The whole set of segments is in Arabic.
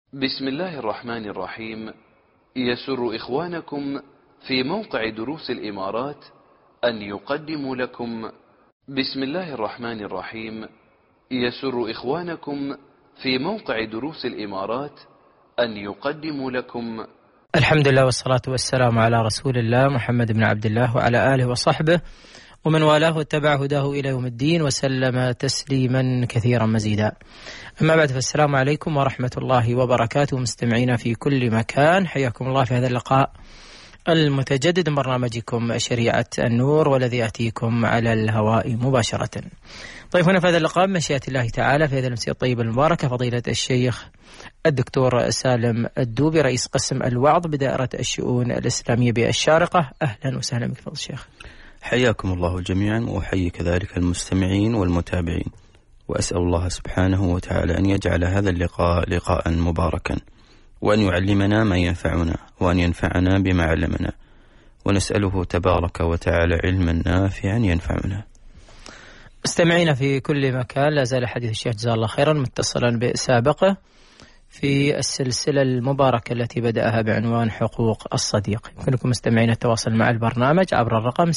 بسم الله الرحمن الرحيم. يسر إخوانكم في موقع دروس الإمارات أن يقدموا لكم بسم الله الرحمن الرحيم. يسر إخوانكم في موقع دروس الإمارات أن يقدموا لكم الحمد لله والصلاة والسلام على رسول الله محمد بن عبد الله وعلى آله وصحبه ومن والاه واتبع هداه إلى يوم الدين وسلم تسليما كثيرا مزيدا. أما بعد، فالسلام عليكم ورحمة الله وبركاته مستمعينا في كل مكان، حياكم الله في هذا اللقاء المتجدد من برنامجكم شريعة النور، والذي يأتيكم على الهواء مباشرة. طيب، هنا في هذا اللقاء مشيئة الله تعالى في هذه الأمسية الطيبة المباركة فضيلة الشيخ الدكتور سالم الدوبي، رئيس قسم الوعظ بدائرة الشؤون الإسلامية بالشارقة. أهلا وسهلا بك فضل الشيخ. حياكم الله جميعا، وأحيي كذلك المستمعين والمتابعين، وأسأل الله سبحانه وتعالى أن يجعل هذا اللقاء لقاء مباركا، وأن يعلمنا ما ينفعنا، وأن ينفعنا بما علمنا، ونسأله تبارك وتعالى علما نافعا ينفعنا. مستمعينا في كل مكان، لا زال حديث الشيخ جزاه الله خيرا متصلا بسابقه في السلسلة المباركة التي بدأها بعنوان حقوق الصديق. يمكنكم مستمعين التواصل مع البرنامج عبر الرقم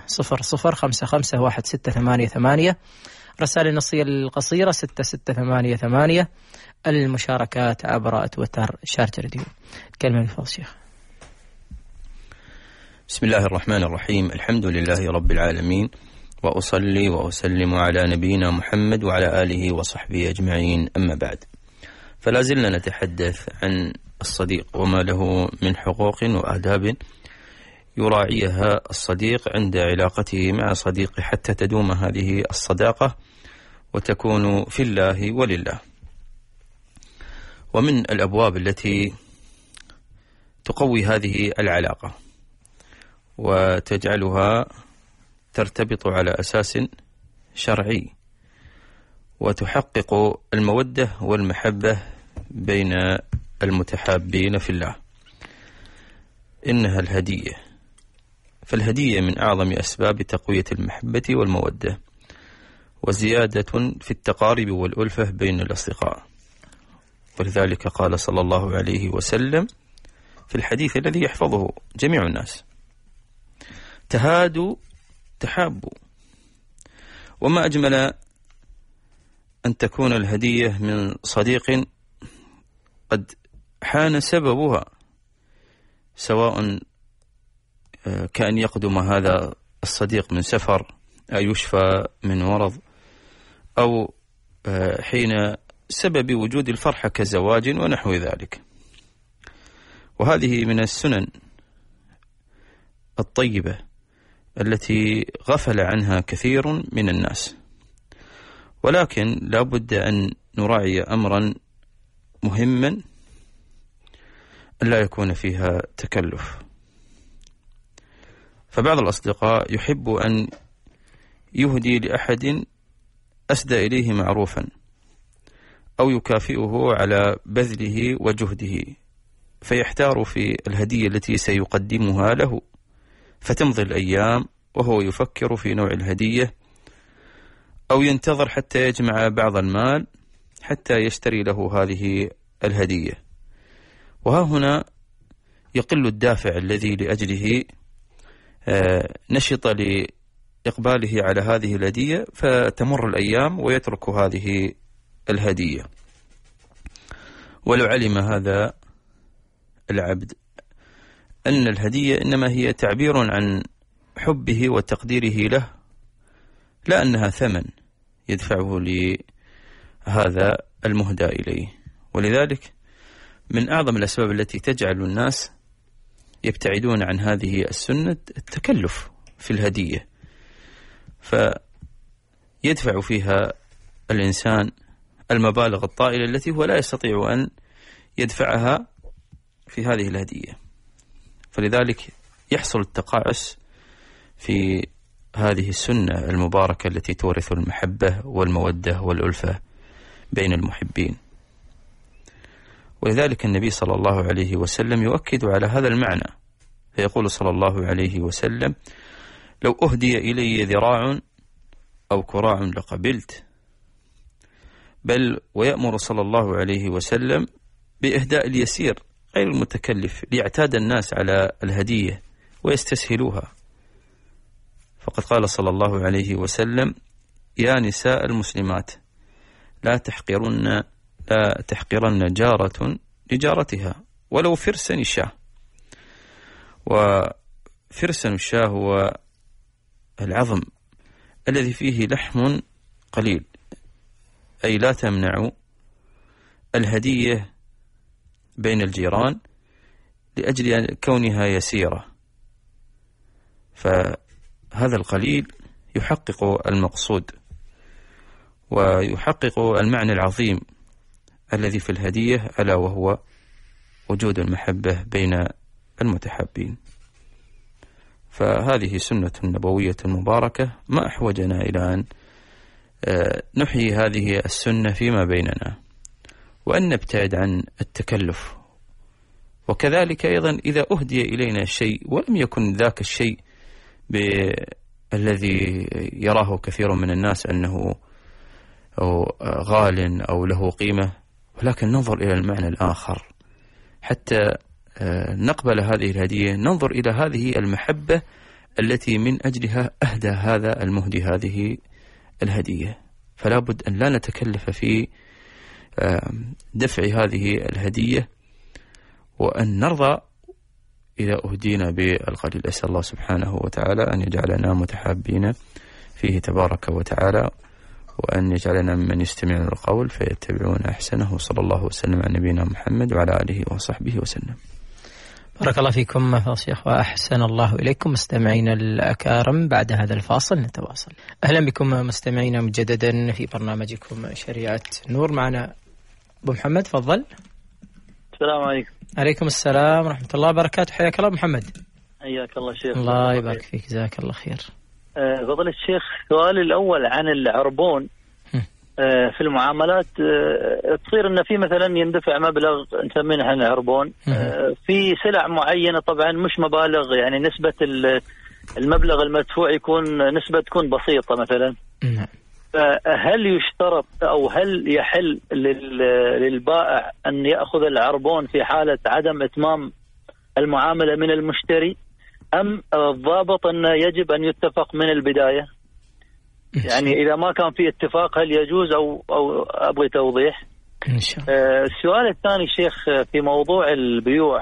600551688، رسائل النصية القصيرة 6688، المشاركات عبر تويتر شارجة راديو. كلمة لفضل الشيخ. بسم الله الرحمن الرحيم. الحمد لله رب العالمين، وأصلي وأسلم على نبينا محمد وعلى آله وصحبه أجمعين، أما بعد. فلا زلنا نتحدث عن الصديق وما له من حقوق وآداب يراعيها الصديق عند علاقته مع صديقه حتى تدوم هذه الصداقة وتكون في الله ولله. ومن الأبواب التي تقوي هذه العلاقة وتجعلها ترتبط على أساس شرعي وتحقق المودة والمحبة بين المتحابين في الله إنها الهدية. فالهدية من أعظم أسباب تقوية المحبة والمودة وزيادة في التقارب والألفة بين الأصدقاء. ولذلك قال صلى الله عليه وسلم في الحديث الذي يحفظه جميع الناس: تهادوا تحابوا. وما أجمل أن تكون الهدية من صديق قد حان سببها، سواء كأن يقدم هذا الصديق من سفر، أو يشفى من مرض، أو حين سبب وجود الفرحة كزواج ونحو ذلك. وهذه من السنن الطيبة التي غفل عنها كثير من الناس، ولكن لا بد أن نراعي أمرا مهما أن لا يكون فيها تكلف. فبعض الأصدقاء يحب أن يهدي لأحد أسدى إليه معروفا، أو يكافئه على بذله وجهده، فيحتار في الهدية التي سيقدمها له، فتمضي الأيام وهو يفكر في نوع الهدية، أو ينتظر حتى يجمع بعض المال حتى يشتري له هذه الهدية. وها هنا يقل الدافع الذي لأجله نشط لإقباله على هذه الهدية، فتمر الأيام ويترك هذه الهدية. ولو علم هذا العبد أن الهدية إنما هي تعبير عن حبه وتقديره له، لا أنها ثمن يدفعه لهذا المهدى إليه. ولذلك من أعظم الأسباب التي تجعل الناس يبتعدون عن هذه السنة التكلف في الهدية، فيدفع فيها الإنسان المبالغ الطائلة التي هو لا يستطيع أن يدفعها في هذه الهدية. فلذلك يحصل التقاعس في هذه السنة المباركة التي تورث المحبة والمودة والألفة بين المحبين. ولذلك النبي صلى الله عليه وسلم يؤكد على هذا المعنى، فيقول صلى الله عليه وسلم: لو أهدي إلي ذراع أو كراع لقبلت. بل ويأمر صلى الله عليه وسلم بإهداء اليسير غير المتكلف ليعتاد الناس على الهدية ويستسهلوها. فقد قال صلى الله عليه وسلم: يا نساء المسلمات لا تحقرن جارة لجارتها ولو فرسن الشاه. وفرسن الشاه هو العظم الذي فيه لحم قليل، أي لا تمنع الهدية بين الجيران لأجل كونها يسيرة، فهذا القليل يحقق المقصود ويحقق المعنى العظيم الذي في الهدية، ألا وهو وجود المحبة بين المتحابين. فهذه سنة نبوية مباركة ما أحوجنا إلى أن نحيي هذه السنة فيما بيننا وأن نبتعد عن التكلف. وكذلك أيضا إذا أهدي إلينا شيء ولم يكن ذاك الشيء الذي يراه كثير من الناس أنه غال أو له قيمة، ولكن ننظر إلى المعنى الآخر حتى نقبل هذه الهدية، ننظر إلى هذه المحبة التي من أجلها أهدى هذا المهدي هذه الهدية. فلا بد أن لا نتكلف في دفع هذه الهدية، وأن نرضى إذا أهدينا بالقليل. أسأل الله سبحانه وتعالى أن يجعلنا متحابين فيه تبارك وتعالى، وأن يجعلنا ممن يستمعون القول فيتبعون أحسنه. صلى الله وسلم على نبينا محمد وعلى آله وصحبه وسلم. بارك الله فيكم يا شيخ وأحسن الله إليكم. مستمعينا الأكارم، بعد هذا الفاصل نتواصل. أهلا بكم مستمعينا مجددا في برنامجكم شريعة نور. معنا أبو محمد، تفضل. السلام عليكم. عليكم السلام ورحمة الله وبركاته. حياك الله محمد. حياك الله شيخ. الله يبارك فيك، جزاك الله خير. فضيلة الشيخ، سؤالي الأول عن العربون في المعاملات. تصير إن في مثلا يندفع مبلغ نسميه نحن عربون في سلع معينة، طبعا مش مبالغ، يعني نسبة المبلغ المدفوع يكون نسبة تكون بسيطة مثلا. هل يشترط أو هل يحل للبائع أن يأخذ العربون في حالة عدم إتمام المعاملة من المشتري، أم الضابط أنه يجب أن يتفق من البداية؟ يعني إذا ما كان في اتفاق هل يجوز أو أبغي توضيح. إن شاء الله. السؤال الثاني شيخ في موضوع البيوع.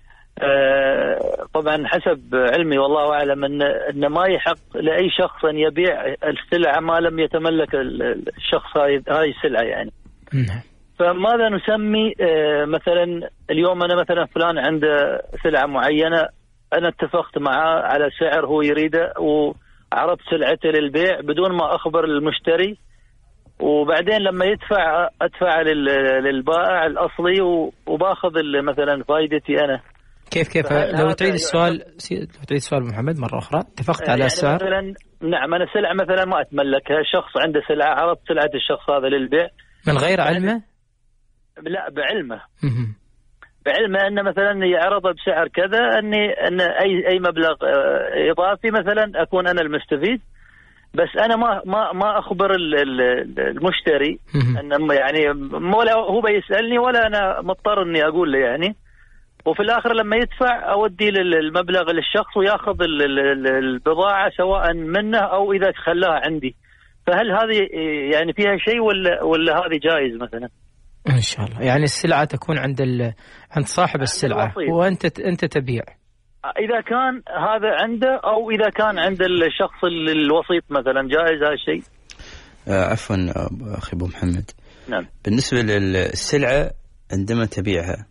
طبعا حسب علمي والله أعلم أن ما يحق لأي شخص أن يبيع السلعة ما لم يتملك الشخص هاي السلعة يعني. فماذا نسمي مثلا اليوم أنا مثلا فلان عنده سلعة معينة، أنا اتفقت معه على سعر هو يريده وعرضت سلعته للبيع بدون ما أخبر المشتري، وبعدين لما أدفع للبائع الأصلي وباخذ مثلا فائدتي أنا. كيف لو تعيد السؤال محمد مرة أخرى. اتفقت على السعر مثلا. نعم، أنا سلعة مثلا ما أتملكها، شخص عنده سلعة، عرضت سلعة الشخص هذا للبيع من غير علمه؟ لا، بعلمه. بعلمه أن مثلا يعرض بسعر كذا، أن أي مبلغ إضافي مثلا أكون أنا المستفيد، بس أنا ما أخبر المشتري أن يعني ولا هو بيسألني ولا أنا مضطر إني أقول له يعني. وفي الآخر لما يدفع أودي المبلغ للشخص ويأخذ البضاعة سواء منه أو إذا خلاها عندي. فهل هذه يعني فيها شيء ولا هذه جائز مثلا؟ إن شاء الله. يعني السلعة تكون عند صاحب السلعة وأنت تبيع. إذا كان هذا عنده أو إذا كان عند الشخص الوسيط مثلا، جائز هذا الشيء؟ عفوا أخي أبو محمد. نعم. بالنسبة للسلعة عندما تبيعها،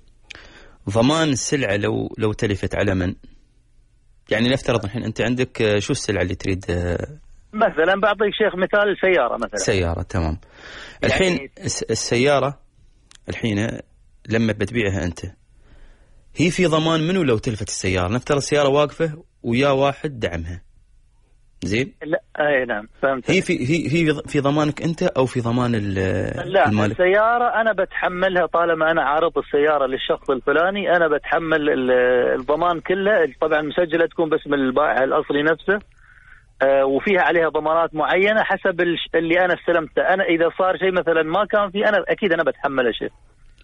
ضمان السلعة لو تلفت على من؟ يعني نفترض الحين أنت عندك شو السلعة اللي تريد؟ مثلا بعطيك شيخ مثال سيارة مثلا. سيارة، تمام. الحين يعني السيارة الحين لما بتبيعها أنت، هي في ضمان منه لو تلفت السيارة؟ نفترض السيارة واقفة ويا واحد دعمها، زين؟ لا، أي نعم فهمت. هي في ضمانك أنت أو في ضمان المالك؟ السيارة أنا بتحملها طالما أنا عارض السيارة للشخص الفلاني، أنا بتحمل الضمان كله. طبعا مسجلة تكون باسم البائع الأصلي نفسه، وفيها عليها ضمانات معينة حسب اللي أنا استلمته. أنا إذا صار شيء مثلا ما كان فيه، أنا أكيد أنا بتحمله شيء.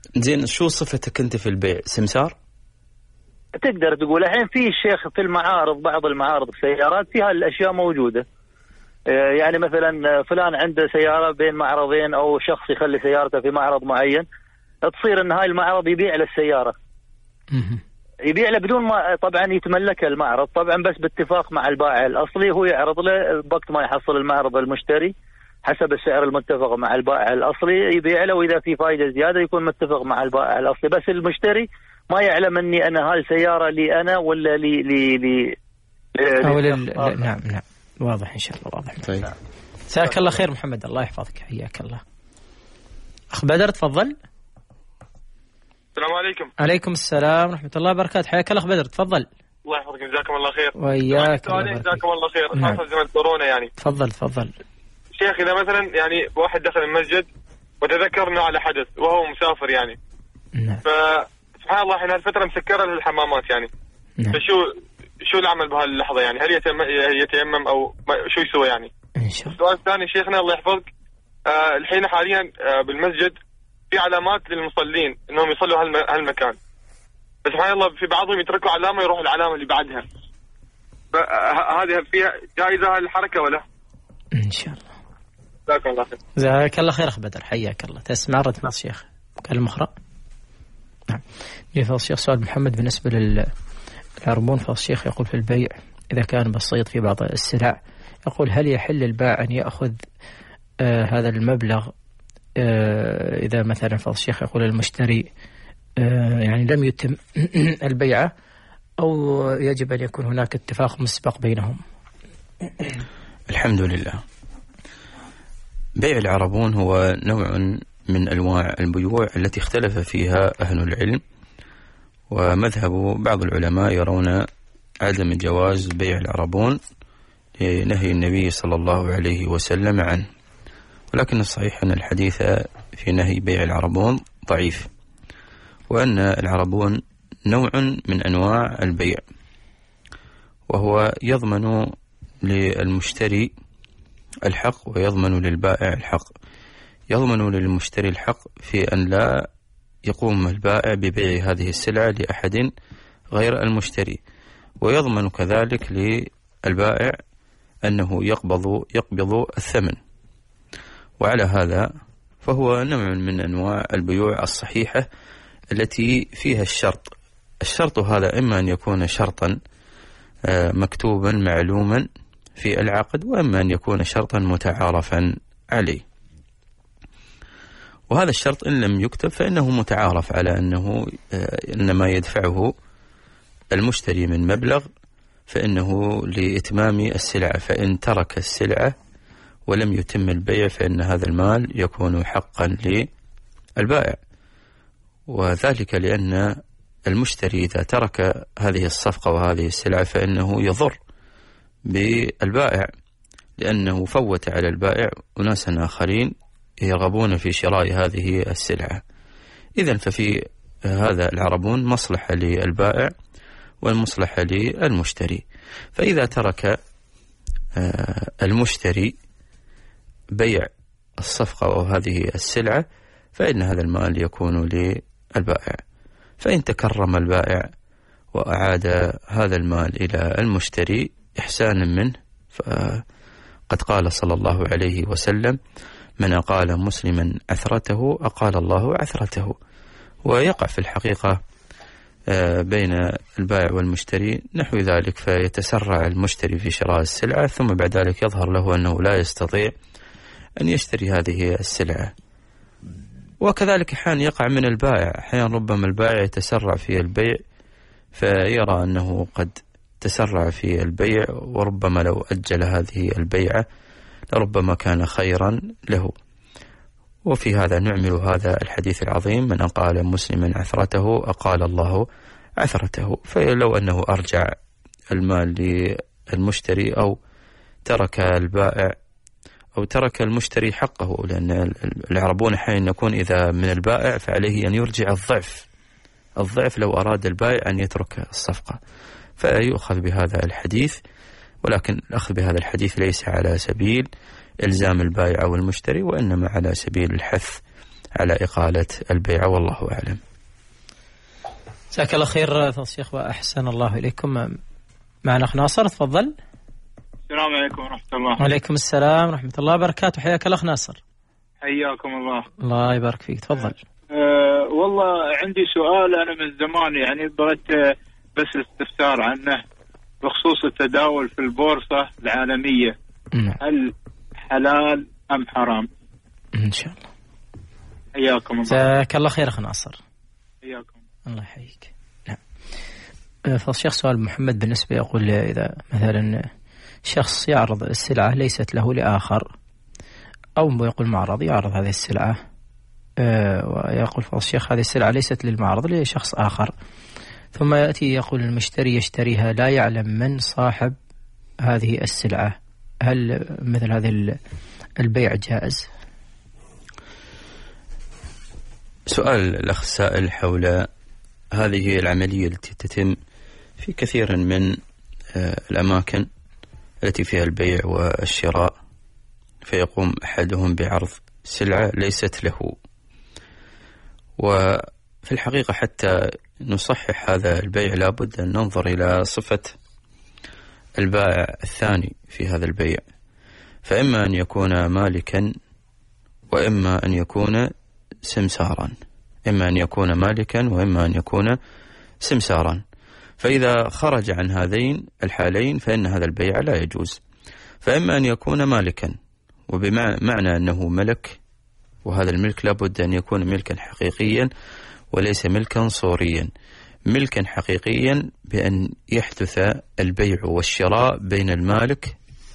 زين، شو صفتك أنت في البيع؟ سمسار؟ تقدر تقول الحين في الشيخ في المعارض، بعض المعارض السيارات فيها الأشياء موجودة. يعني مثلا فلان عنده سيارة بين معرضين، أو شخص يخلي سيارته في معرض معين، تصير أن هاي المعرض يبيع له السيارة، يبيع له بدون ما طبعا يتملكها المعرض، طبعا بس باتفاق مع البائع الأصلي. هو يعرض له وقت ما يحصل المعرض المشتري حسب السعر المتفق مع البائع الأصلي يبيع له، وإذا في فائدة زيادة يكون متفق مع البائع الأصلي. بس المشتري ما يعلم أني أنا هاي السيارة لي أنا ولا لي نعم واضح إن شاء الله، واضح. طيب، جزاك الله خير محمد، الله يحفظك، حياك الله. أخ بدر تفضل. السلام عليكم. عليكم السلام ورحمة الله وبركاته، حياك الله أخ بدر، تفضل. الله يحفظك، جزاكم الله خير. وإياك. جزاكم الله خير. خاصة زمن كورونا يعني. تفضل. شيخ، إذا مثلا يعني واحد دخل المسجد وتذكر إنه على حدث وهو مسافر يعني، نعم، فسبحان الله إحنا هالفترة مسكرة للحمامات يعني، نعم، فشو العمل بهاللحظة يعني؟ هل يتيمم أو شو يسوي يعني؟ إن شاء الله. السؤال الثاني شيخنا الله يحفظك، الحين حاليا بالمسجد في علامات للمصلين إنهم يصلوا هالمكان، بس سبحان الله في بعضهم يتركوا علامة يروح العلامة اللي بعدها، هذه فيها جائزة هالحركة ولا؟ إن شاء الله. جزاك الله خير. جزاك الله خير أخ بدر، حياك الله. تسمع رد فضل الشيخ كلمة أخرى؟ نعم. فضل الشيخ سؤال محمد بالنسبة للعربون. فضل الشيخ يقول في البيع إذا كان بسيط في بعض السلع، يقول هل يحل البائع أن يأخذ هذا المبلغ إذا مثلا فضل الشيخ يقول المشتري يعني لم يتم البيعة، أو يجب أن يكون هناك اتفاق مسبق بينهم؟ الحمد لله. بيع العربون هو نوع من أنواع البيوع التي اختلف فيها أهل العلم، ومذهب بعض العلماء يرون عدم جواز بيع العربون لنهي النبي صلى الله عليه وسلم عنه، ولكن الصحيح أن الحديث في نهي بيع العربون ضعيف، وأن العربون نوع من أنواع البيع، وهو يضمن للمشتري الحق ويضمن للبائع الحق. يضمن للمشتري الحق في أن لا يقوم البائع ببيع هذه السلعة لأحد غير المشتري، ويضمن كذلك للبائع أنه يقبض الثمن. وعلى هذا فهو نوع من أنواع البيوع الصحيحة التي فيها الشرط هذا إما أن يكون شرطا مكتوبا معلوما في العقد، وإما أن يكون شرطا متعارفا عليه. وهذا الشرط إن لم يكتب فإنه متعارف على أنه إنما يدفعه المشتري من مبلغ فإنه لإتمام السلعة، فإن ترك السلعة ولم يتم البيع فإن هذا المال يكون حقا للبائع، وذلك لأن المشتري إذا ترك هذه الصفقة وهذه السلعة فإنه يضر بالبائع، لأنه فوت على البائع أناسا آخرين يرغبون في شراء هذه السلعة. إذن ففي هذا العربون مصلحة للبائع والمصلحة للمشتري. فإذا ترك المشتري بيع الصفقة أو هذه السلعة فإن هذا المال يكون للبائع. فإن تكرم البائع وأعاد هذا المال إلى المشتري إحسانا منه، فقد قال صلى الله عليه وسلم: من أقال مسلما عثرته أقال الله عثرته. ويقع في الحقيقة بين البائع والمشتري نحو ذلك، فيتسرع المشتري في شراء السلعة ثم بعد ذلك يظهر له أنه لا يستطيع أن يشتري هذه السلعة. وكذلك أحيانا يقع من البائع، أحيانا ربما البائع يتسرع في البيع فيرى أنه قد تسرع في البيع، وربما لو أجل هذه البيعة لربما كان خيرا له. وفي هذا نعمل هذا الحديث العظيم: من أقال مسلما عثرته أقال الله عثرته. فلو أنه أرجع المال للمشتري أو ترك البائع أو ترك المشتري حقه، لأن العربون أحيانا يكون إذا من البائع فعليه أن يرجع الضعف لو أراد البائع أن يترك الصفقة، فيؤخذ بهذا الحديث. ولكن الأخذ بهذا الحديث ليس على سبيل إلزام البائع والمشتري، وإنما على سبيل الحث على إقالة البيع، والله أعلم. جزاك الله خير فضل الشيخ وأحسن الله إليكم. معنا أخ ناصر، تفضل. السلام عليكم ورحمة الله. وعليكم السلام ورحمة الله وبركاته. حياك الأخ ناصر. حياكم الله. الله يبارك فيك، تفضل. والله عندي سؤال أنا من زمان، يعني بغيت بس استفسار عنه بخصوص التداول في البورصة العالمية. هل حلال أم حرام؟ إن شاء الله. حياكم الله. جزاك الله خير أخ ناصر. حياكم الله يحييك. نعم. فالشيخ سؤال محمد بالنسبة يقول إذا مثلا شخص يعرض السلعة ليست له لآخر، أو يقول معرض يعرض هذه السلعة ويقول فضل الشيخ هذه السلعة ليست للمعرض لشخص آخر، ثم يأتي يقول المشتري يشتريها لا يعلم من صاحب هذه السلعة، هل مثل هذا البيع جائز؟ سؤال الأخ السائل حول هذه العملية التي تتم في كثير من الأماكن التي فيها البيع والشراء، فيقوم أحدهم بعرض سلعة ليست له. وفي الحقيقة حتى نصحح هذا البيع لابد أن ننظر إلى صفة البائع الثاني في هذا البيع، فإما أن يكون مالكا وإما أن يكون سمسارا، إما أن يكون مالكا وإما أن يكون سمسارا. فإذا خرج عن هذين الحالين فإن هذا البيع لا يجوز. فإما أن يكون مالكا، وبمعنى أنه ملك، وهذا الملك لابد أن يكون ملكا حقيقيا وليس ملكا صوريا، ملكا حقيقيا بأن يحدث البيع والشراء بين المالك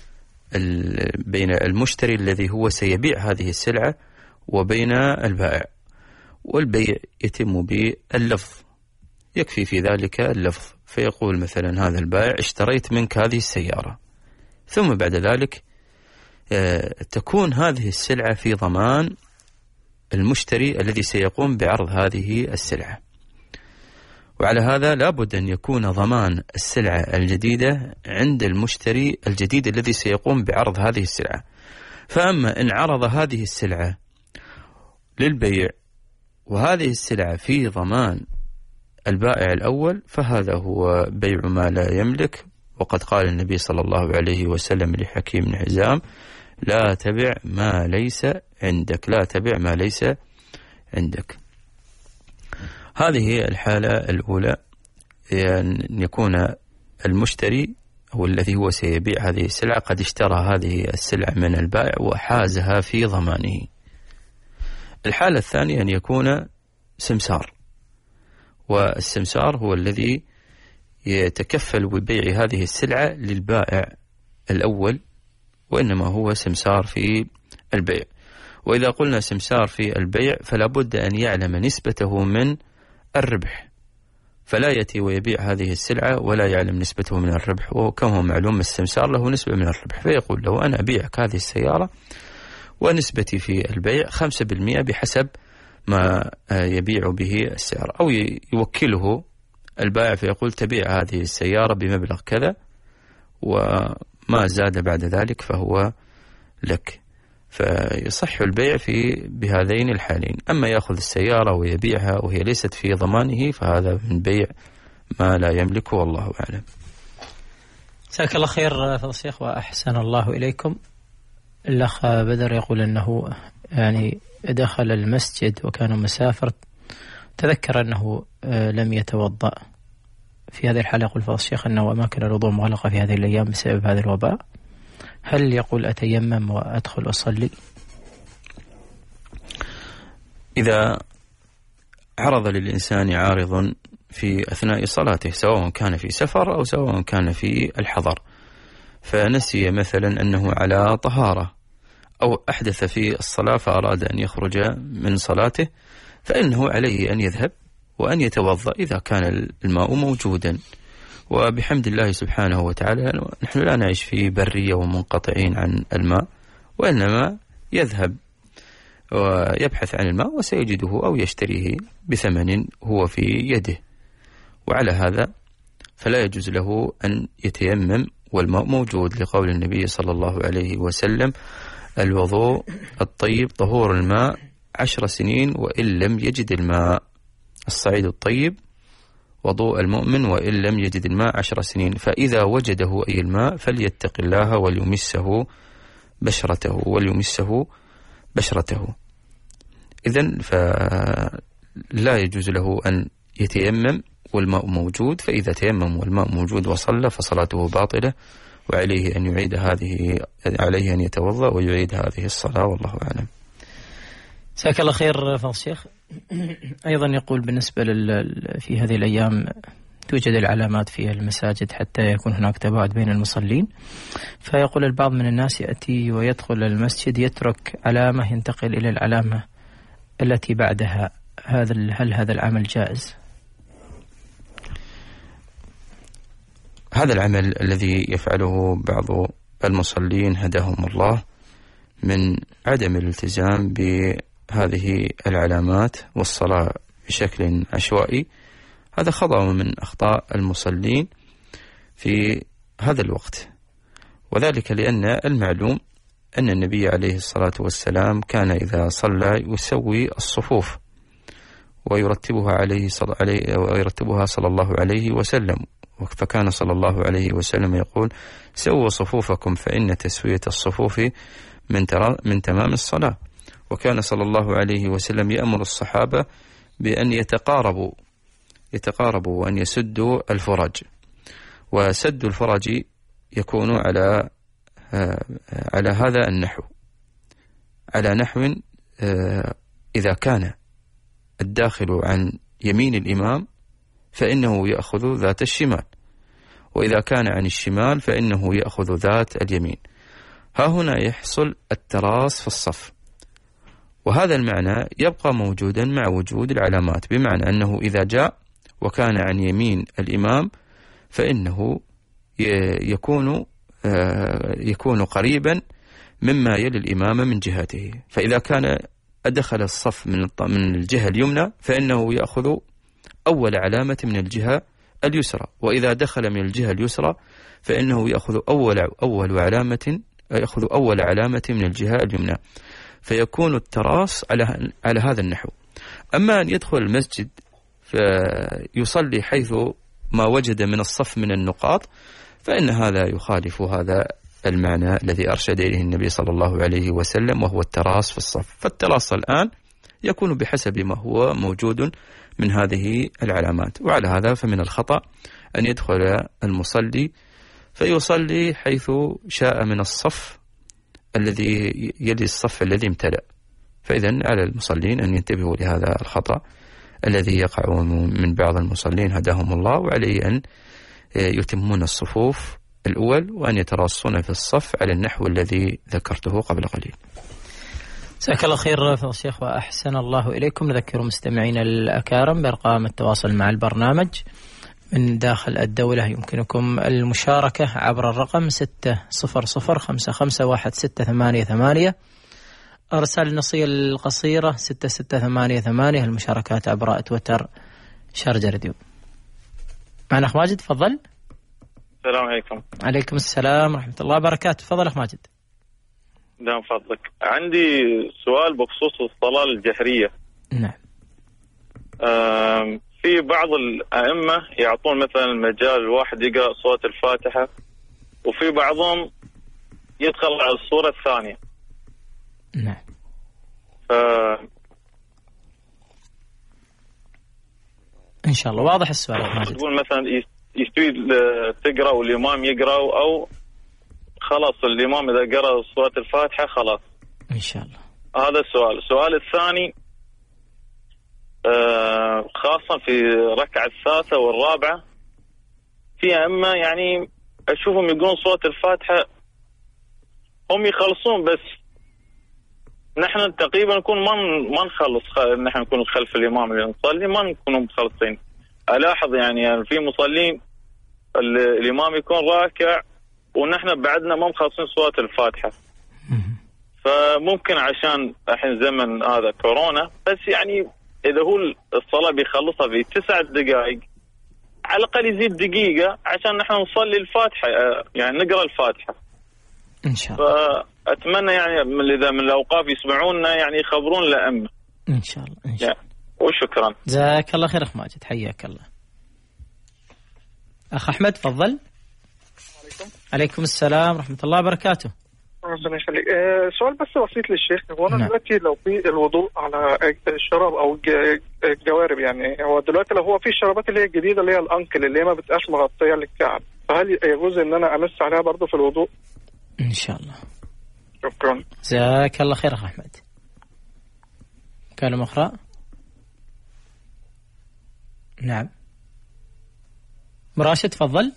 بين المشتري الذي هو سيبيع هذه السلعة وبين البائع، والبيع يتم باللفظ، يكفي في ذلك اللفظ، فيقول مثلا هذا البائع اشتريت منك هذه السيارة، ثم بعد ذلك تكون هذه السلعة في ضمان المشتري الذي سيقوم بعرض هذه السلعة. وعلى هذا لابد أن يكون ضمان السلعة الجديدة عند المشتري الجديد الذي سيقوم بعرض هذه السلعة. فأما إن عرض هذه السلعة للبيع وهذه السلعة في ضمان البائع الأول فهذا هو بيع ما لا يملك. وقد قال النبي صلى الله عليه وسلم لحكيم بن حزام: لا تبع ما ليس عندك، لا تبع ما ليس عندك. هذه الحالة الأولى، أن يكون المشتري هو الذي هو سيبيع هذه السلعة قد اشترى هذه السلعة من البائع وحازها في ضمانه. الحالة الثانية أن يكون سمسار، والسمسار هو الذي يتكفل ببيع هذه السلعة للبائع الأول، وإنما هو سمسار في البيع. وإذا قلنا سمسار في البيع فلا بد أن يعلم نسبته من الربح، فلا يأتي ويبيع هذه السلعة ولا يعلم نسبته من الربح، وكما هو معلوم السمسار له نسبة من الربح، فيقول له أنا أبيعك هذه السيارة ونسبتي في البيع 5% بحسب ما يبيع به السعر، أو يوكله البائع فيقول تبيع هذه السيارة بمبلغ كذا وما زاد بعد ذلك فهو لك، فيصح البيع بهذين الحالين. أما يأخذ السيارة ويبيعها وهي ليست في ضمانه فهذا من بيع ما لا يملكه، والله أعلم. جزاك الله خير فضل الشيخ وأحسن الله إليكم. الأخ بدر يقول أنه يعني دخل المسجد وكان مسافر، تذكر أنه لم يتوضأ. في هذه الحالة يقول فضل الشيخ أنه أماكن الوضوء مغلقة في هذه الأيام بسبب هذا الوباء، هل يقول أتيمم وأدخل أصلي؟ إذا عرض للإنسان عارض في أثناء صلاته سواء كان في سفر أو سواء كان في الحضر، فنسي مثلا أنه على طهارة أو أحدث في الصلاة فأراد أن يخرج من صلاته، فإنه عليه أن يذهب وأن يتوضأ إذا كان الماء موجودا. وبحمد الله سبحانه وتعالى نحن لا نعيش في برية ومنقطعين عن الماء، وإنما يذهب ويبحث عن الماء وسيجده أو يشتريه بثمن هو في يده. وعلى هذا فلا يجوز له أن يتيمم والماء موجود، لقول النبي صلى الله عليه وسلم: الوضوء الطيب طهور الماء 10 سنين وإن لم يجد الماء. الصعيد الطيب وضوء المؤمن وإن لم يجد الماء 10 سنين، فإذا وجده أي الماء فليتق الله وليمسه بشرته. إذن فلا يجوز له أن يتيمم والماء موجود، فإذا تيمم والماء موجود وصلى فصلاته باطلة، وعليه أن عليه أن يتوضأ ويعيد هذه الصلاة، والله أعلم. جزاك الله خير فضل الشيخ. أيضا يقول بالنسبة في هذه الأيام توجد العلامات في المساجد حتى يكون هناك تباعد بين المصلين، فيقول البعض من الناس يأتي ويدخل المسجد يترك علامة ينتقل إلى العلامة التي بعدها، هل هذا العمل جائز؟ هذا العمل الذي يفعله بعض المصلين هداهم الله من عدم الالتزام بهذه العلامات والصلاة بشكل عشوائي، هذا خطأ من أخطاء المصلين في هذا الوقت، وذلك لأن المعلوم أن النبي عليه الصلاة والسلام كان إذا صلى يسوي الصفوف ويرتبها صلى الله عليه وسلم، فكان صلى الله عليه وسلم يقول: سووا صفوفكم فإن تسوية الصفوف من تمام الصلاة. وكان صلى الله عليه وسلم يأمر الصحابة بأن يتقاربوا وأن يسدوا الفرج، وسد الفرج يكون على هذا النحو، على نحو إذا كان الداخل عن يمين الإمام فإنه يأخذ ذات الشمال، وإذا كان عن الشمال فإنه يأخذ ذات اليمين. ها هنا يحصل التراص في الصف، وهذا المعنى يبقى موجودا مع وجود العلامات، بمعنى أنه إذا جاء وكان عن يمين الإمام فإنه يكون قريبا مما يلي الإمام من جهته، فإذا كان أدخل الصف من الجهة اليمنى فإنه يأخذ أول علامة من الجهة اليسرى، وإذا دخل من الجهة اليسرى فإنه يأخذ أول علامة من الجهة اليمنى، فيكون التراص على هذا النحو. أما أن يدخل المسجد فيصلي حيث ما وجد من الصف من النقاط، فإن هذا يخالف هذا المعنى الذي أرشد إليه النبي صلى الله عليه وسلم، وهو التراص في الصف. فالتراص الآن يكون بحسب ما هو موجود من هذه العلامات، وعلى هذا فمن الخطأ أن يدخل المصلي فيصلي حيث شاء من الصف الذي يلي الصف الذي امتلأ. فإذن على المصلين أن ينتبهوا لهذا الخطأ الذي يقع من بعض المصلين هداهم الله، وعليه أن يتمون الصفوف الأول وأن يتراصون في الصف على النحو الذي ذكرته قبل قليل. جزاك الله خير فضل الشيخ وأحسن الله إليكم. نذكر مستمعين الأكارم بأرقام التواصل مع البرنامج من داخل الدولة. يمكنكم المشاركة عبر الرقم 600551688، أرسال النصية القصيرة 6688، المشاركات عبر تويتر شارجة راديو. معنا أخ ماجد، تفضل. السلام عليكم. عليكم السلام ورحمة الله وبركاته. تفضل أخ ماجد. دام فضلك، عندي سؤال بخصوص الصلاة الجهرية. نعم. في بعض الأئمة يعطون مثلا مجال الواحد يقرأ سورة الفاتحة، وفي بعضهم يدخل على السورة الثانية. نعم. إن شاء الله واضح السؤال يا ماجد. تقول مثلا يستوي تقرأ والإمام يقرأ، أو خلاص الإمام إذا قرأ سورة الفاتحة خلاص. إن شاء الله. هذا السؤال. السؤال الثاني خاصة في ركعة الثالثة والرابعة، في أئمة يعني أشوفهم يقولون سورة الفاتحة هم يخلصون، بس نحن تقريبا نكون ما نخلص، نحن نكون خلف الإمام اللي نصلي ما نكون مخلصين. ألاحظ يعني في مصلين الإمام يكون راكع ونحن بعدنا ما مخلصين سورة الفاتحة، فممكن عشان الحين زمن هذا كورونا، بس يعني إذا هو الصلاة بيخلصها في 9 دقائق على الأقل يزيد دقيقة عشان نحن نصلي الفاتحة، يعني نقرأ الفاتحة إن شاء الله. فأتمنى يعني إذا من الأوقاف يسمعوننا يعني يخبرون الأئمة. إن شاء الله إن شاء الله. وشكرا. جزاك الله خير أخ ماجد، حياك الله. أخ أحمد تفضل. عليكم السلام ورحمة الله وبركاته. ربنا يخليك. سؤال بس بسيط للشيخ. هو انا دلوقتي لو في الوضوء على الشراب او الجوارب، يعني هو دلوقتي لو هو في الشرابات اللي هي الجديده اللي هي الانكل اللي هي ما بتبقاش مغطيه للكعب، فهل يجوز ان انا امس عليها برضه في الوضوء؟ ان شاء الله. شكرا. جزاك الله خير اخ احمد. كلمة اخرى. نعم براشد تفضل.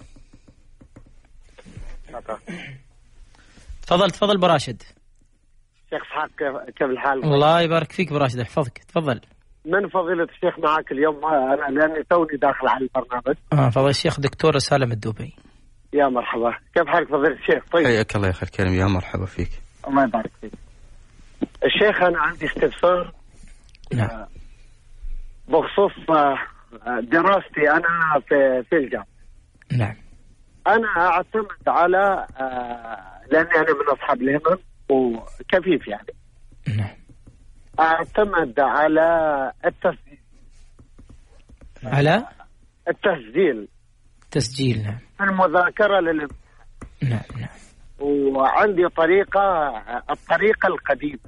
تفضل براشد. شيخ اسحاق كيف الحال؟ الله يبارك فيك براشد، يحفظك. تفضل. من فضيلة الشيخ معك اليوم أنا لأني توني داخل على البرنامج. فضيلة الشيخ دكتور سالم الدوبي. يا مرحبا، كيف حالك فضيلة الشيخ؟ طيب حياك الله يا أخي الكريم، يا مرحبا فيك. الله يبارك فيك. الشيخ أنا عندي استفسار. نعم. بخصوص دراستي أنا في الجامعة. نعم. أنا أعتمد على لأني أنا من أصحاب الهمم وكفيف يعني. نعم. أعتمد على التسجيل. على تسجيل نعم. المذاكرة نعم. وعندي الطريقة القديمة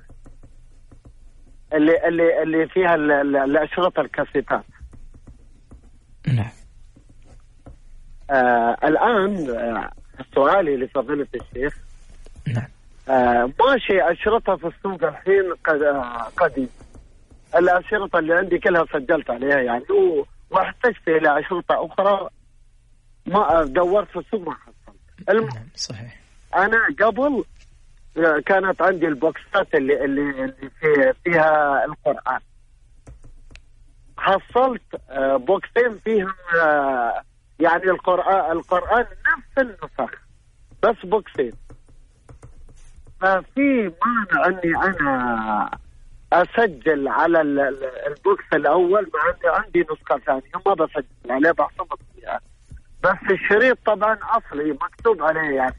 اللي فيها الأشرطة الكاسيتات. نعم. الآن سؤالي لفضيلة الشيخ. نعم. ماشي أشرطة في السوق الحين قديم. الأشرطة اللي عندي كلها سجلت عليها يعني، واحتجت إلى أشرطة أخرى ما دورت في السوق ما حصلت. نعم صحيح. أنا قبل كانت عندي البوكسات اللي فيها القرآن. حصلت بوكسين فيهم يعني القرآن نفس النسخ بس بوكسين. ففي مانع اني انا اسجل على البوكس الاول مع اني عندي نسخه ثانيه ما بسجل عليه بحفظ فيها، بس الشريط طبعا اصلي مكتوب عليه يعني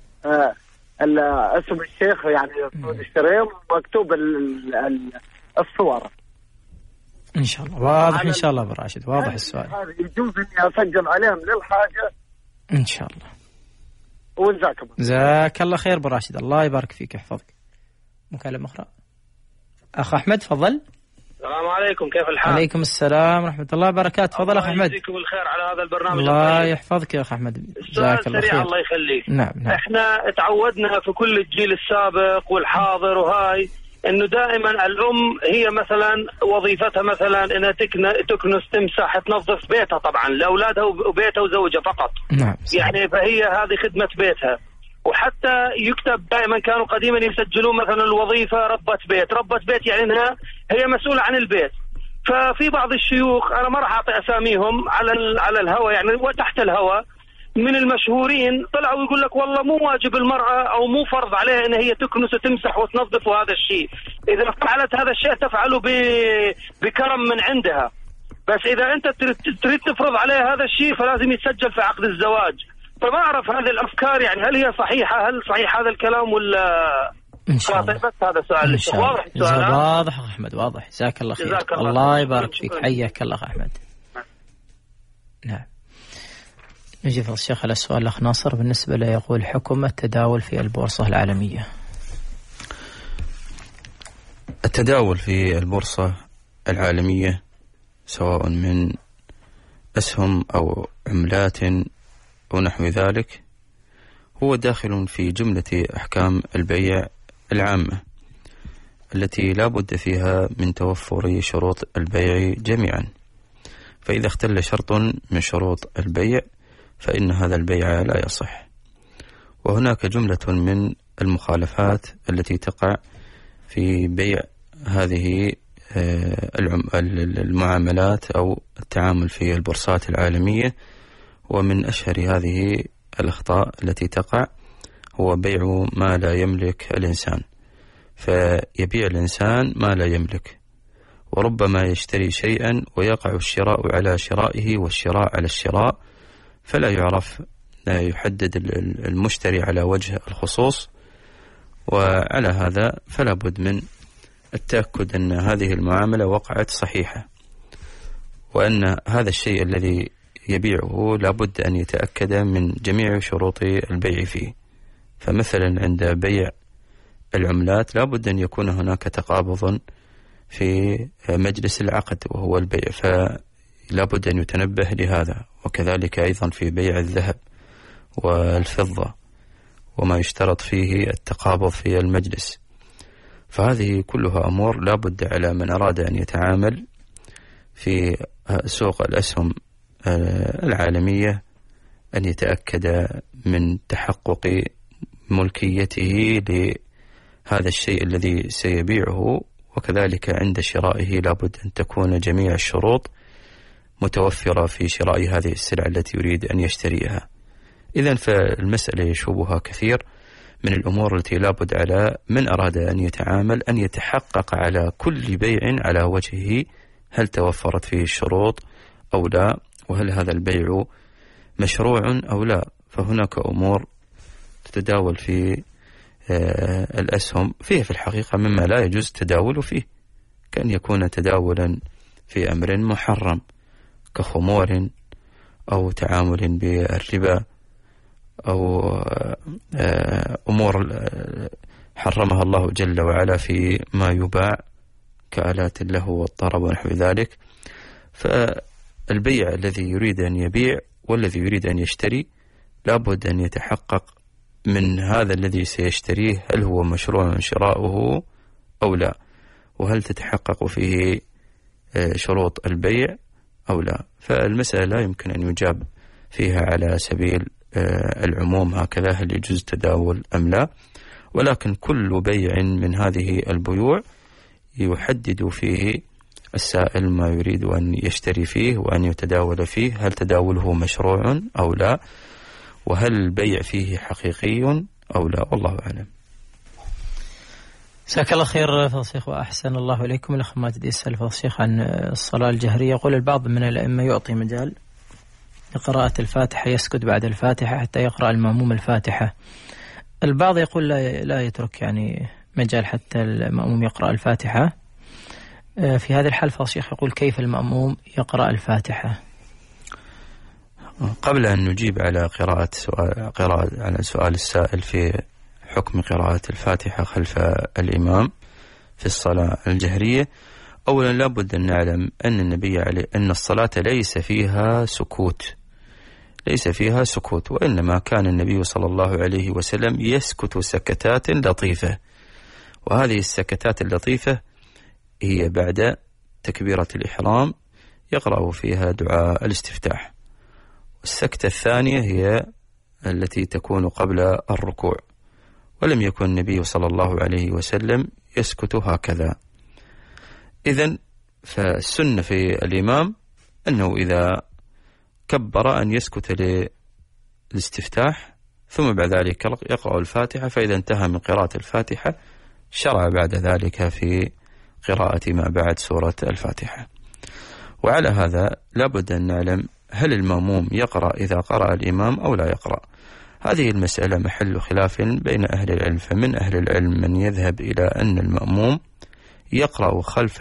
اسم الشيخ يعني الشريط مكتوب الصور. ان شاء الله واضح. ان شاء الله براشد واضح السؤال. هذا يجوز اني اسجل عليهم للحاجه ان شاء الله. وجزاكم جزاك الله خير براشد، الله يبارك فيك يحفظك. مكالمة أخرى. أخ أحمد تفضل. السلام عليكم، كيف الحال؟ عليكم السلام ورحمة الله وبركاته. تفضل أخ أحمد. يجزيكم الخير على هذا البرنامج. الله يحفظك يا أخ أحمد. جزاك الله خير. الله يخليك. نعم. احنا تعودنا في كل الجيل السابق والحاضر وهاي انه دائما الام هي مثلا وظيفتها مثلا انها تكنس تمسح تنظف بيتها طبعا لاولادها وبيتها وزوجها فقط. نعم. يعني فهي هذه خدمة بيتها. وحتى يكتب دائما كانوا قديما يسجلون مثلا الوظيفة ربة بيت يعني انها هي مسؤولة عن البيت. ففي بعض الشيوخ انا ما راح اعطي اساميهم على الهوى يعني وتحت الهوى من المشهورين طلعوا يقول لك والله مو واجب المرأة او مو فرض عليها ان هي تكنس وتمسح وتنظف هذا الشيء، اذا فعلت هذا الشيء تفعله بكرم من عندها، بس اذا انت تريد تفرض عليها هذا الشيء فلازم يتسجل في عقد الزواج. فما اعرف هذه الافكار يعني هل هي صحيحة؟ هل صحيح هذا الكلام ولا ان شاء الله؟ بس هذا سؤال واضح. واضح احمد واضح. جزاك الله خير. الله يبارك فيك. حياك الله احمد. نعم. نجيب الشيخ على السؤال الأخ ناصر بالنسبة له يقول حكم التداول في البورصة العالمية. التداول في البورصة العالمية سواء من أسهم أو عملات أو نحو ذلك هو داخل في جملة أحكام البيع العامة التي لا بد فيها من توفر شروط البيع جميعا، فإذا اختل شرط من شروط البيع فإن هذا البيع لا يصح. وهناك جملة من المخالفات التي تقع في بيع هذه المعاملات أو التعامل في البورصات العالمية، ومن أشهر هذه الأخطاء التي تقع هو بيع ما لا يملك الإنسان، فيبيع الإنسان ما لا يملك، وربما يشتري شيئا ويقع الشراء على شرائه والشراء على الشراء، فلا يعرف، لا يحدد المشتري على وجه الخصوص، وعلى هذا فلا بد من التأكد أن هذه المعاملة وقعت صحيحة، وأن هذا الشيء الذي يبيعه لابد أن يتأكد من جميع شروط البيع فيه. فمثلا عند بيع العملات لابد أن يكون هناك تقابض في مجلس العقد وهو البيع، فلابد أن يتنبه لهذا. وكذلك أيضا في بيع الذهب والفضة وما يشترط فيه التقابض في المجلس. فهذه كلها أمور لابد على من أراد أن يتعامل في سوق الأسهم العالمية أن يتأكد من تحقق ملكيته لهذا الشيء الذي سيبيعه. وكذلك عند شرائه لابد أن تكون جميع الشروط متوفرة في شراء هذه السلعة التي يريد أن يشتريها. إذن فالمسألة يشوبها كثير من الأمور التي لابد على من أراد أن يتعامل أن يتحقق على كل بيع على وجهه هل توفرت فيه الشروط أو لا، وهل هذا البيع مشروع أو لا. فهناك أمور تتداول في الأسهم فيه في الحقيقة مما لا يجوز التداول فيه، كأن يكون تداولا في أمر محرم كخمور أو تعامل بالربا أو أمور حرمها الله جل وعلا في ما يباع كآلات اللهو والطرب ونحو ذلك. فالبيع الذي يريد أن يبيع والذي يريد أن يشتري لابد أن يتحقق من هذا الذي سيشتريه هل هو مشروع شراؤه أو لا، وهل تتحقق فيه شروط البيع أو لا. فالمسألة لا يمكن أن يجاب فيها على سبيل العموم هكذا هل يجوز تداول أم لا، ولكن كل بيع من هذه البيوع يحدد فيه السائل ما يريد أن يشتري فيه وأن يتداول فيه، هل تداوله مشروع أو لا، وهل البيع فيه حقيقي أو لا، والله أعلم. جزاك الله خير فضل الشيخ وأحسن الله إليكم. الأخ ماجد يسأل فضل الشيخ عن الصلاة الجهرية، يقول البعض من الأئمة يعطي مجال لقراءة الفاتحة، يسكت بعد الفاتحة حتى يقرأ المأموم الفاتحة. البعض يقول لا يترك يعني مجال حتى المأموم يقرأ الفاتحة. في هذا الحال فضل الشيخ يقول كيف المأموم يقرأ الفاتحة؟ قبل أن نجيب على على سؤال السائل في حكم قراءة الفاتحة خلف الإمام في الصلاة الجهرية، أولا لابد أن نعلم أن النبي عليه أن الصلاة ليس فيها سكوت، وإنما كان النبي صلى الله عليه وسلم يسكت سكتات لطيفة، وهذه السكتات اللطيفة هي بعد تكبيرة الإحرام يقرأ فيها دعاء الاستفتاح، والسكتة الثانية هي التي تكون قبل الركوع، ولم يكن النبي صلى الله عليه وسلم يسكت هكذا. إذن فالسنة في الإمام أنه إذا كبر أن يسكت للاستفتاح ثم بعد ذلك يقرأ الفاتحة، فإذا انتهى من قراءة الفاتحة شرع بعد ذلك في قراءة ما بعد سورة الفاتحة. وعلى هذا لابد أن نعلم هل المأموم يقرأ إذا قرأ الإمام أو لا يقرأ. هذه المسألة محل خلاف بين أهل العلم، فمن أهل العلم من يذهب إلى أن المأموم يقرأ خلف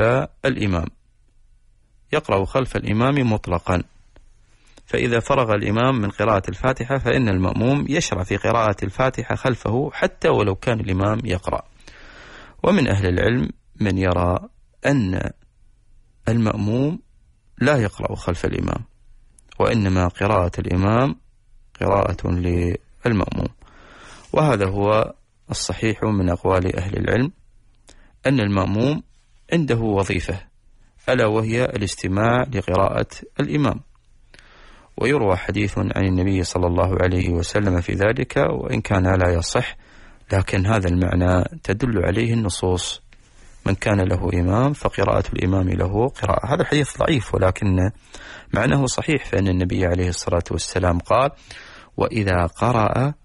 الإمام مطلقا، فإذا فرغ الإمام من قراءة الفاتحة فإن المأموم يشرع في قراءة الفاتحة خلفه حتى ولو كان الإمام يقرأ. ومن أهل العلم من يرى أن المأموم لا يقرأ خلف الإمام، وإنما قراءة الإمام قراءة للمأموم. وهذا هو الصحيح من أقوال أهل العلم، أن المأموم عنده وظيفة ألا وهي الاستماع لقراءة الإمام. ويروى حديث عن النبي صلى الله عليه وسلم في ذلك، وإن كان لا يصح لكن هذا المعنى تدل عليه النصوص: من كان له إمام فقراءة الإمام له قراءة. هذا الحديث ضعيف ولكن معناه صحيح، فإن النبي عليه الصلاة والسلام قال: وإذا قرأ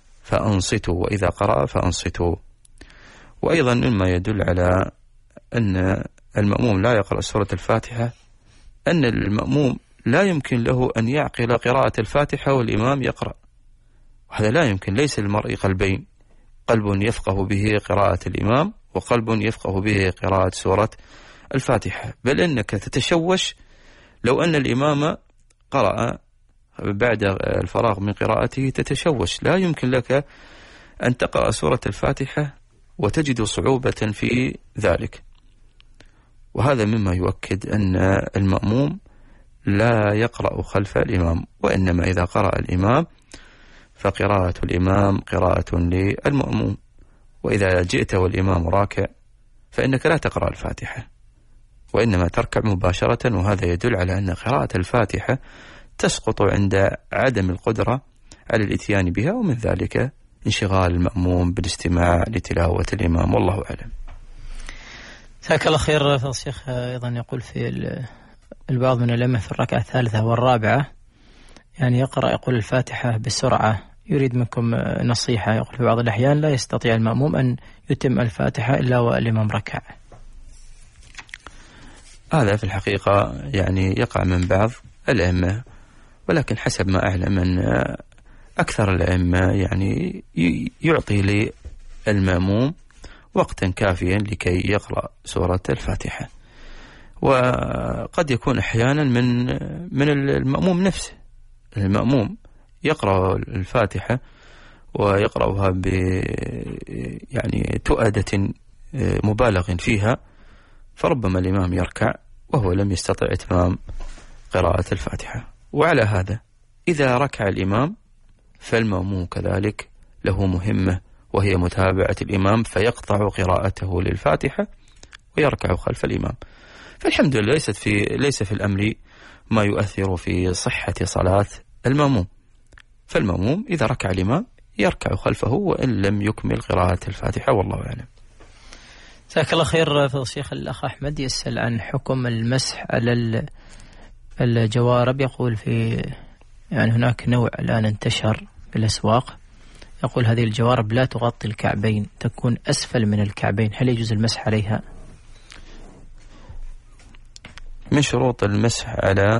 فأنصتوا. وأيضا مما يدل على أن المأموم لا يقرأ سورة الفاتحة أن المأموم لا يمكن له أن يعقل قراءة الفاتحة والإمام يقرأ، وهذا لا يمكن. ليس للمرء قلبين، قلب يفقه به قراءة الإمام وقلب يفقه به قراءة سورة الفاتحة، بل إنك تتشوش لو أن الإمام قرأ بعد الفراغ من قراءته، تتشوش، لا يمكن لك أن تقرأ سورة الفاتحة وتجد صعوبة في ذلك. وهذا مما يؤكد أن المأموم لا يقرأ خلف الإمام، وإنما إذا قرأ الإمام فقراءة الإمام قراءة للمأموم. وإذا جئت والإمام راكع فإنك لا تقرأ الفاتحة، وإنما تركع مباشرة، وهذا يدل على أن قراءة الفاتحة تسقط عند عدم القدرة على الإتيان بها، ومن ذلك انشغال المأموم بالاستماع لتلاوة الإمام، والله أعلم. جزاك الله خير. فضل الشيخ أيضا يقول في البعض من الأئمة في الركعة الثالثة والرابعة يعني يقول الفاتحة بسرعة، يريد منكم نصيحة. يقول في بعض الأحيان لا يستطيع المأموم أن يتم الفاتحة إلا والإمام ركع. هذا في الحقيقة يعني يقع من بعض الأئمة، ولكن حسب ما أعلم أن أكثر الأئمة يعني يعطي للمأموم وقتا كافيا لكي يقرأ سورة الفاتحة. وقد يكون أحيانا من المأموم نفسه، المأموم يقرأ الفاتحة ويقرأها يعني تؤدة مبالغ فيها، فربما الإمام يركع وهو لم يستطع إتمام قراءة الفاتحة. وعلى هذا إذا ركع الإمام فالمأموم كذلك له مهمة، وهي متابعة الإمام، فيقطع قراءته للفاتحة ويركع خلف الإمام. فالحمد لله ليس في الأمر ما يؤثر في صحة صلاة المأموم، فالمأموم إذا ركع الإمام يركع خلفه وإن لم يكمل قراءة الفاتحة، والله أعلم. جزاك الله خير. فضل الشيخ الأخ أحمد يسأل عن حكم المسح على الجوارب. يقول يعني هناك نوع الآن انتشر في الأسواق، يقول هذه الجوارب لا تغطي الكعبين، تكون أسفل من الكعبين، هل يجوز المسح عليها؟ من شروط المسح على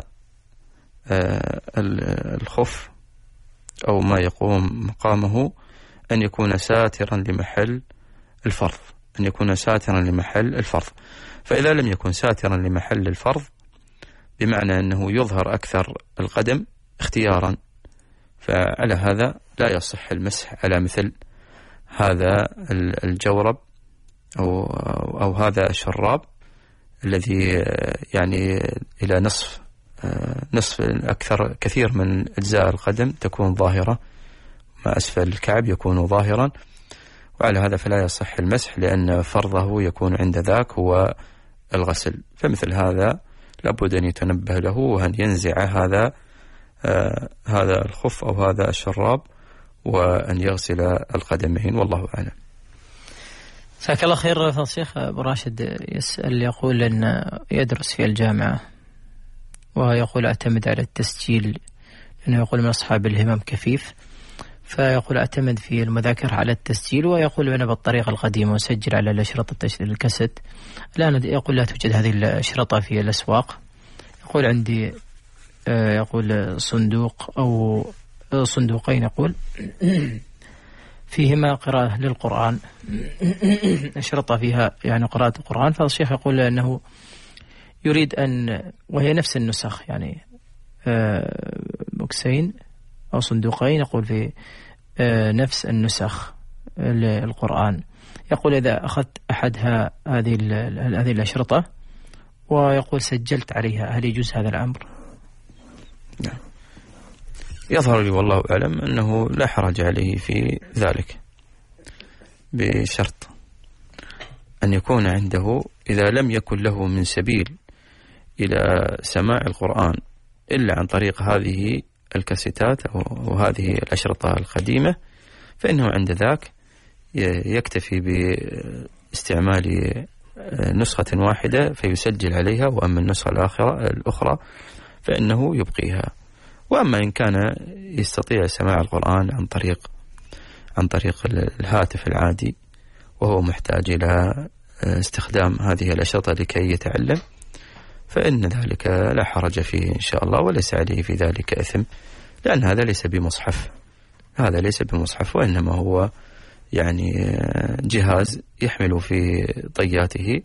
الخف أو ما يقوم مقامه أن يكون ساترا لمحل الفرض، أن يكون ساترا لمحل الفرض. فإذا لم يكن ساترا لمحل الفرض بمعنى أنه يظهر أكثر القدم اختيارا، فعلى هذا لا يصح المسح على مثل هذا الجورب أو هذا الشراب الذي يعني إلى نصف أكثر كثير من أجزاء القدم تكون ظاهرة، ما أسفل الكعب يكون ظاهرا، وعلى هذا فلا يصح المسح، لأن فرضه يكون عند ذاك هو الغسل. فمثل هذا لابد أن يتنبه له، وأن ينزع هذا الخف أو هذا الشراب، وأن يغسل القدمين، والله أعلم. جزاك الله خير. فضل الشيخ أبو راشد يسأل، يقول أن يدرس في الجامعة ويقول أعتمد على التسجيل، لأنه يقول من أصحاب الهمم كفيف، فيقول أعتمد في المذاكرة على التسجيل، ويقول أنا بالطريقة القديمة وسجل على الأشرطة الكاسيت. الآن يقول لا توجد هذه الأشرطة في الأسواق. يقول عندي يقول صندوق أو صندوقين يقول فيهما قراءة للقرآن، أشرطة فيها يعني قراءة القرآن. فالشيخ يقول أنه يريد أن، وهي نفس النسخ يعني بوكسين أو صندوقين يقول في نفس النسخ للقرآن. يقول إذا أخذت أحدها هذه الأشرطة ويقول سجلت عليها، هل يجوز هذا الأمر؟ نعم. يظهر لي والله أعلم أنه لا حرج عليه في ذلك، بشرط أن يكون عنده، إذا لم يكن له من سبيل إلى سماع القرآن إلا عن طريق هذه الكاسيتات أو هذه الأشرطة القديمة، فإنه عند ذاك يكتفي باستعمال نسخة واحدة فيسجل عليها، وأما النسخة الأخرى فإنه يبقيها. وأما إن كان يستطيع سماع القرآن عن طريق الهاتف العادي وهو محتاج إلى استخدام هذه الأشرطة لكي يتعلم، فإن ذلك لا حرج فيه إن شاء الله، وليس عليه في ذلك إثم، لأن هذا ليس بمصحف، وإنما هو يعني جهاز يحمل في طياته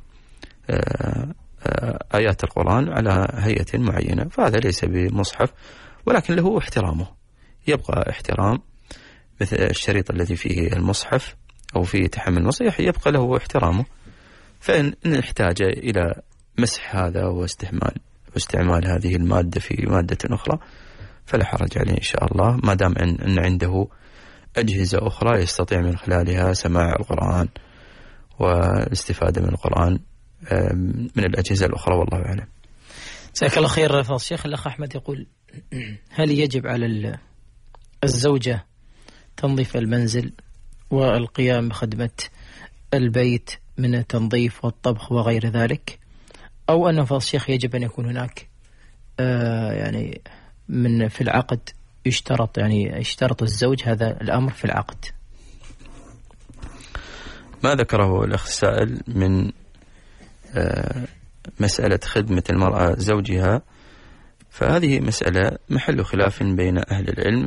آيات القرآن على هيئة معينة، فهذا ليس بمصحف، ولكن له احترامه، يبقى احترام مثل الشريط الذي فيه المصحف أو فيه تحمل المصحف يبقى له احترامه. فإن احتاج إلى مسح هذا واستعمال هذه المادة في مادة أخرى فلا حرج عليه إن شاء الله، ما دام أن عنده أجهزة أخرى يستطيع من خلالها سماع القرآن والاستفادة من القرآن من الأجهزة الأخرى، والله أعلم. جزاك الله خير فضل الشيخ. الأخ أحمد يقول: هل يجب على الزوجة تنظيف المنزل والقيام بخدمة البيت من التنظيف والطبخ وغير ذلك، أو أن فضل الشيخ يجب أن يكون هناك يعني في العقد يشترط الزوج هذا الأمر في العقد؟ ما ذكره الأخ السائل من مسألة خدمة المرأة زوجها، فهذه مسألة محل خلاف بين أهل العلم،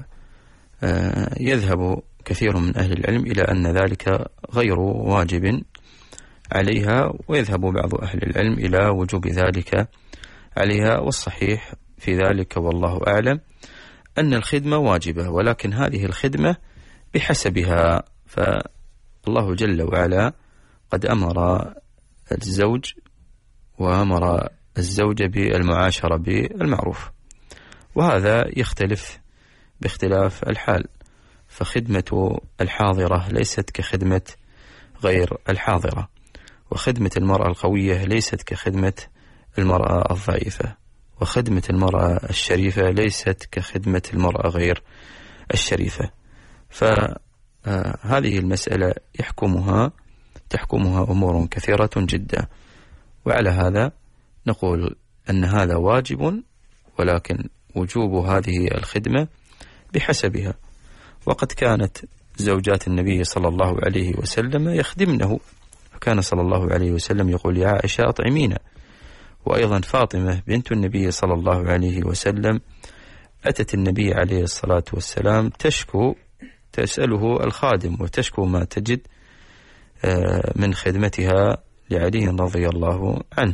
فيذهب كثير من أهل العلم إلى أن ذلك غير واجب عليها، ويذهب بعض أهل العلم إلى وجوب ذلك عليها، والصحيح في ذلك والله أعلم أن الخدمة واجبة، ولكن هذه الخدمة بحسبها. فالله جل وعلا قد أمر الزوج وأمر الزوجة بالمعاشرة بالمعروف، وهذا يختلف باختلاف الحال، فخدمة الحاضرة ليست كخدمة غير الحاضرة، وخدمة المرأة القوية ليست كخدمة المرأة الضعيفة، وخدمة المرأة الشريفة ليست كخدمة المرأة غير الشريفة. فهذه المسألة تحكمها أمور كثيرة جدا، وعلى هذا نقول أن هذا واجب، ولكن وجوب هذه الخدمة بحسبها. وقد كانت زوجات النبي صلى الله عليه وسلم يخدمنه، فكان صلى الله عليه وسلم يقول: يا عائشة أطعمينا. وأيضا فاطمة بنت النبي صلى الله عليه وسلم أتت النبي عليه الصلاة والسلام تسأله الخادم وتشكو ما تجد من خدمتها لعلي رضي الله عنه،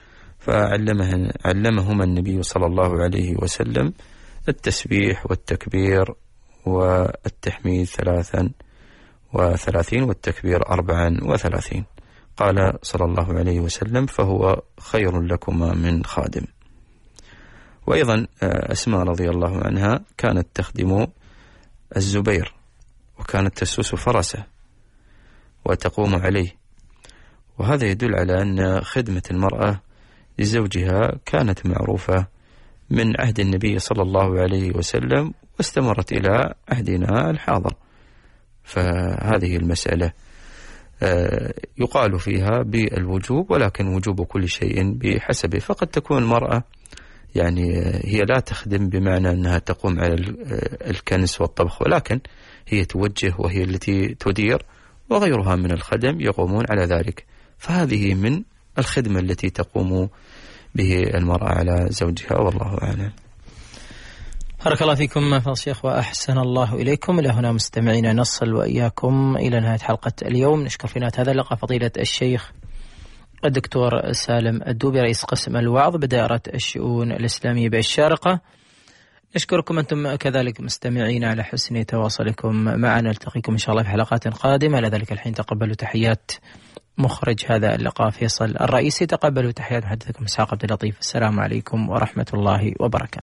فعلمهما النبي صلى الله عليه وسلم التسبيح والتكبير والتحميد 33 والتكبير 34. قال صلى الله عليه وسلم: فهو خير لكما من خادم. وأيضا أسماء رضي الله عنها كانت تخدم الزبير، وكانت تسوس فرسه وتقوم عليه، وهذا يدل على أن خدمة المرأة لزوجها كانت معروفة من عهد النبي صلى الله عليه وسلم واستمرت إلى عهدنا الحاضر. فهذه المسألة يقال فيها بالوجوب، ولكن وجوب كل شيء بحسبه. فقد تكون المرأة يعني هي لا تخدم بمعنى أنها تقوم على الكنس والطبخ، ولكن هي توجه وهي التي تدير، وغيرها من الخدم يقومون على ذلك. فهذه من الخدمة التي تقوم به المرأة على زوجها، والله أعلم. بارك الله فيكم فضل الشيخ وأحسن الله إليكم. إلى هنا مستمعينا نصل وإياكم إلى نهاية حلقة اليوم. نشكر في نهاية هذا اللقاء فضيلة الشيخ الدكتور سالم الدوبي رئيس قسم الوعظ بدائرة الشؤون الإسلامية بالشارقة. نشكركم أنتم كذلك مستمعين على حسن تواصلكم معنا. نلتقيكم إن شاء الله في حلقات قادمة. لذلك الحين تقبلوا تحيات مخرج هذا اللقاء فيصل الرئيسي، تقبلوا تحيات محدثكم إسحاق عبد اللطيف. السلام عليكم ورحمة الله وبركاته.